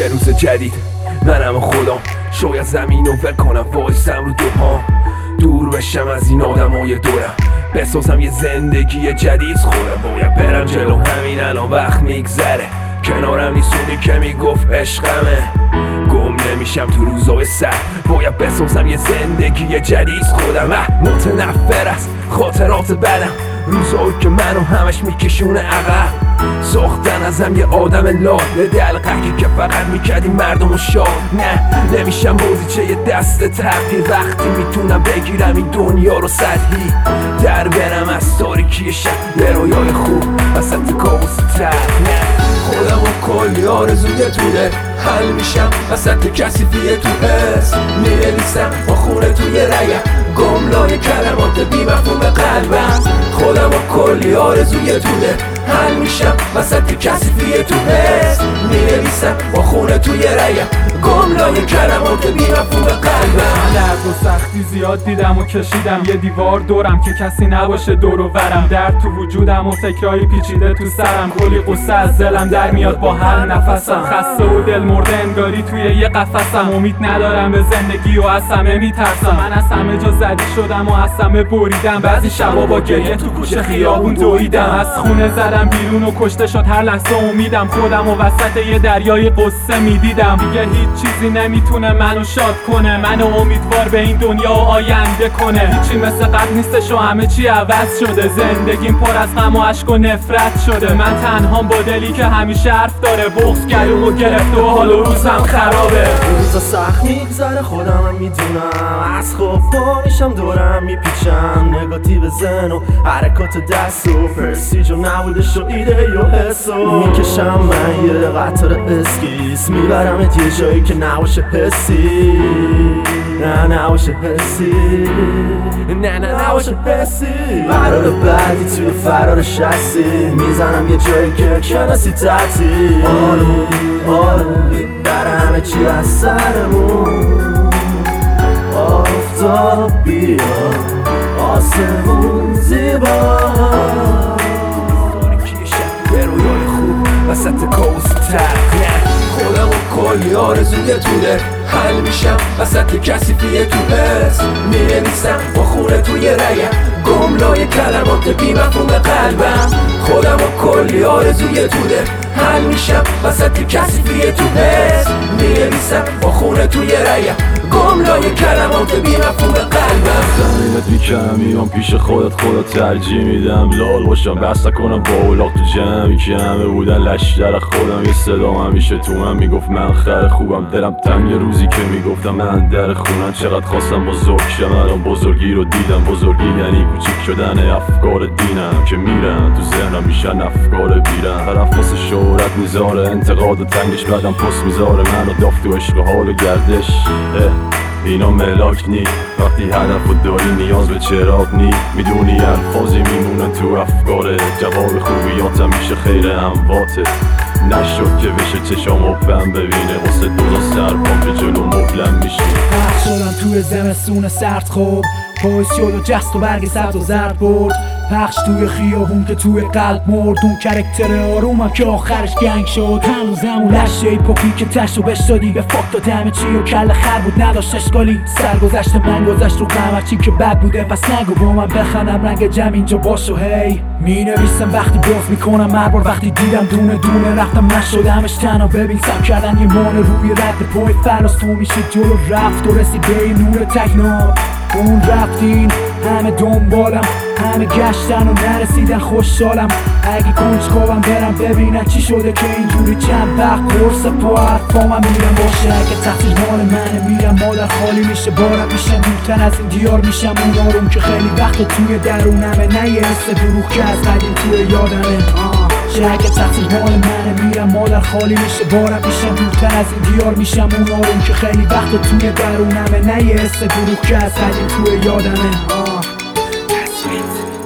یه روز جدید منم خودم شاید زمین رو ول کنم وایسم رو دو پام دور بشم از این آدمای دورم بسازم یه زندگی جدید خودم باید برم جلو همین الان وقت میگذره کنارم نیستونی که میگفت عشقمه گم نمیشم تو روزای سر باید بسازم یه زندگی جدید خودم متنفر از خاطرات بدم روزایی که منو همش میکشونه عقب ساختن ازم یه آدم لاله دلقکی که فقط میکردی مردمو شاد نه نمیشم بازیچه یه دست تغییر وقتی میتونم بگیرم این دنیا رو سطحی در برم از تاریکی شب به رویای خوب وسط کابوس تر نه خودم و کلی آرزوی توده حل میشم وسط کثیفی تو حس می‌نویسم با خونه توی رگم گملای کلمات بی مفهوم قلبم خودم و کلی آرزوی توده حل میشم وسط کثیفی تو حس می‌نویسم با خونه توی رگم گملای کلمات بی مفهوم قلبم درد و سختی زیاد دیدم و کشیدم یه دیوار دورم که کسی نباشه دور و برم درد تو وجودم و فکرایی پیچیده تو سرم کلی قصه از دلم در میاد با هر نفسم خسته و دل مرده انگاری توی یه قفسم امید ندارم به زندگی و از همه میترسم من از همه جا زدی شدم و از همه بریدم بعضی شبا با گریه تو کوچه خیابون دویدم از خونه زدم بیرون و کشته شد هر لحظه امیدم خودم و وسط یه دریای قصه میدیدم دیگه هیچ چیزی نمیتونه منو شاد کنه منو امیدوار به این دنیا و آینده کنه هیچی مثل قبل نیستش و همه چی عوض شده زندگیم پر از غم و اشک و نفرت شده من تنهام با دلی که همیشه حرف داره بغض گلومو گرفته و حال و روزم خرابه روزا سخت میگذره خودم میدونم از خواب پا میشم دورم میپیچم نگاتیو زن و حرکات دست و پرسیج و نبودش و ایده و حس و میکشم من یه قطار اسکیس میبرمت یه جایی که نباشه حسی نه نباشه حسی نه نباشه حسی قرار بعدی توی فرار شخصی میزنم یه جایی که کناسی تعطیل آروم در همه چی از سرمون آفتاب بیا آسمون زیبا تاریکی شب به رویای خوب وسط کابوس تر خودم و کلی آرزوی توده حل میشم وسط کثیفی تو حس می‌نویسم با خونه توی رگم گملای کلمات بی مفهوم قلبم خودم و کلی آرزوی توده حل میشم وسط کثیفی تو حس می‌نویسم با خونه توی رگم گملای کلمات بی مفهوم قلبم زمینت میکنم میام پیش خودت ترجیح میدم لال باشم بس نکنم با اولاق تو جمعی که همه بودن لشتر خودم یه صدا همیشه تو من میگفت من خر خوبم دلم تنگ روزی که میگفتم من در خونم چقدر خواستم بزرگ شم الان بزرگی رو دیدم بزرگی یعنی کوچیک شدن افکار دینم که میرن تو ذهنم میشن افکار بیرن طرف واسه شهرت میذاره انتقاد و تنگش بعدم پست میذاره منو دافت و عشق حال و گردش اینا ملاک نی وقتی هدف و داری نیاز به چراغ نی میدونی الفاظی میمونن تو افکاره جواب خوبیاتم میشه خیر امواته نشد که بشه چشامو بهم ببینه واسه دوزا سرپام که جلو مبلم میشه پخش شدم توی زمستون سرد خوب پایس شد و جست و برگ سبز و زرد برد پخش توی خیابون که توی قلب مرد اون کرکتر آرومم که آخرش گنگ شد هنوزم اون لشه پاپی که تشت و بش دادی به فاک داد همه چی و کل خر بود نداشت اشکالی سرگذشت من گذشت رو قمر چی که بد بوده پس نگو با من بخنم رنگ جمع اینجا باش و هی می نویسم وقتی باز میکنم مربار وقتی دیدم دونه دونه رفتم نشدمش تنها ببین سب کردن یه مانه روی رد پای فلاس تو میشه جلو رفت و رسید به نور تکناب اون رفتین همه دنبالم همه گشتن و نرسیدن خوشحالم اگه کنجکاوم برم ببینن چی شده که اینجوری چند وقت قرص پا حرفامم میرم باشه اگه تقصیر مال منه میرم مادر خالی میشه بارم میشم دورتر از این دیار میشم اون آروم که خیلی وقت توی درونمه نه یه حس دروغ که از قدیم توی یادمه اگه تقصیر مال منه میرم مادر خالی میشه بارم میشم دورتر از این دیار میشم اون آروم که خیلی وقت توی درونمه نه یه حس دروغ که از قدیم توی یادمه